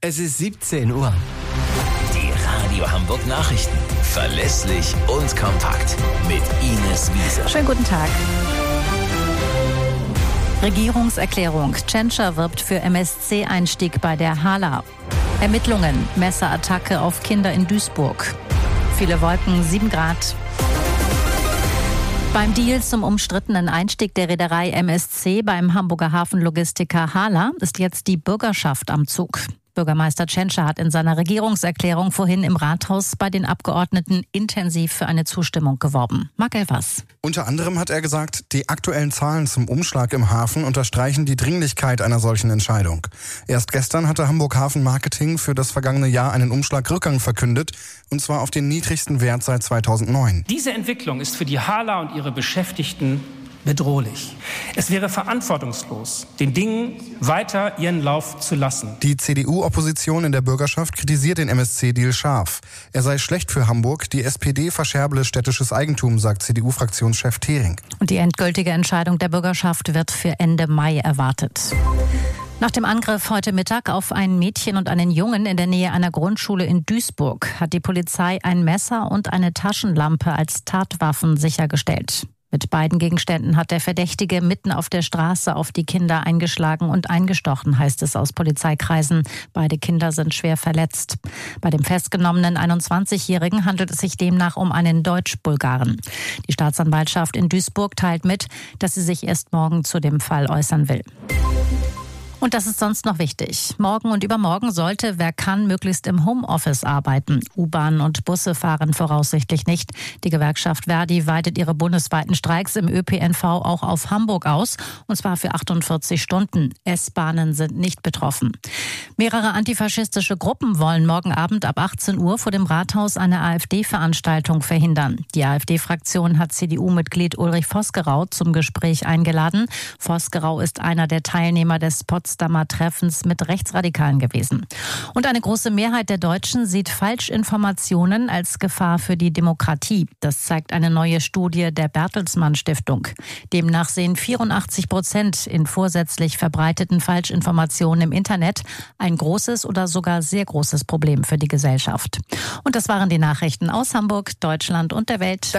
Es ist 17 Uhr. Die Radio Hamburg Nachrichten. Verlässlich und kompakt. Mit Ines Wiese. Schönen guten Tag. Regierungserklärung. Tschentscher wirbt für MSC-Einstieg bei der HALA. Ermittlungen. Messerattacke auf Kinder in Duisburg. Viele Wolken, 7 Grad. Beim Deal zum umstrittenen Einstieg der Reederei MSC beim Hamburger Hafenlogistiker HALA ist jetzt die Bürgerschaft am Zug. Bürgermeister Tschentscher hat in seiner Regierungserklärung vorhin im Rathaus bei den Abgeordneten intensiv für eine Zustimmung geworben. Marc Elvers. Unter anderem hat er gesagt, die aktuellen Zahlen zum Umschlag im Hafen unterstreichen die Dringlichkeit einer solchen Entscheidung. Erst gestern hatte Hamburg Hafen Marketing für das vergangene Jahr einen Umschlagrückgang verkündet, und zwar auf den niedrigsten Wert seit 2009. Diese Entwicklung ist für die HALA und ihre Beschäftigten bedrohlich. Es wäre verantwortungslos, den Dingen weiter ihren Lauf zu lassen. Die CDU-Opposition in der Bürgerschaft kritisiert den MSC-Deal scharf. Er sei schlecht für Hamburg, die SPD verscherble städtisches Eigentum, sagt CDU-Fraktionschef Thering. Und die endgültige Entscheidung der Bürgerschaft wird für Ende Mai erwartet. Nach dem Angriff heute Mittag auf ein Mädchen und einen Jungen in der Nähe einer Grundschule in Duisburg hat die Polizei ein Messer und eine Taschenlampe als Tatwaffen sichergestellt. Mit beiden Gegenständen hat der Verdächtige mitten auf der Straße auf die Kinder eingeschlagen und eingestochen, heißt es aus Polizeikreisen. Beide Kinder sind schwer verletzt. Bei dem festgenommenen 21-Jährigen handelt es sich demnach um einen Deutsch-Bulgaren. Die Staatsanwaltschaft in Duisburg teilt mit, dass sie sich erst morgen zu dem Fall äußern will. Und das ist sonst noch wichtig. Morgen und übermorgen sollte, wer kann, möglichst im Homeoffice arbeiten. U-Bahnen und Busse fahren voraussichtlich nicht. Die Gewerkschaft Verdi weitet ihre bundesweiten Streiks im ÖPNV auch auf Hamburg aus, und zwar für 48 Stunden. S-Bahnen sind nicht betroffen. Mehrere antifaschistische Gruppen wollen morgen Abend ab 18 Uhr vor dem Rathaus eine AfD-Veranstaltung verhindern. Die AfD-Fraktion hat CDU-Mitglied Ulrich Vosgerau zum Gespräch eingeladen. Vosgerau ist einer der Teilnehmer des Potsdamer Treffens mit Rechtsradikalen gewesen. Und eine große Mehrheit der Deutschen sieht Falschinformationen als Gefahr für die Demokratie. Das zeigt eine neue Studie der Bertelsmann Stiftung. Demnach sehen 84% in vorsätzlich verbreiteten Falschinformationen im Internet ein großes oder sogar sehr großes Problem für die Gesellschaft. Und das waren die Nachrichten aus Hamburg, Deutschland und der Welt.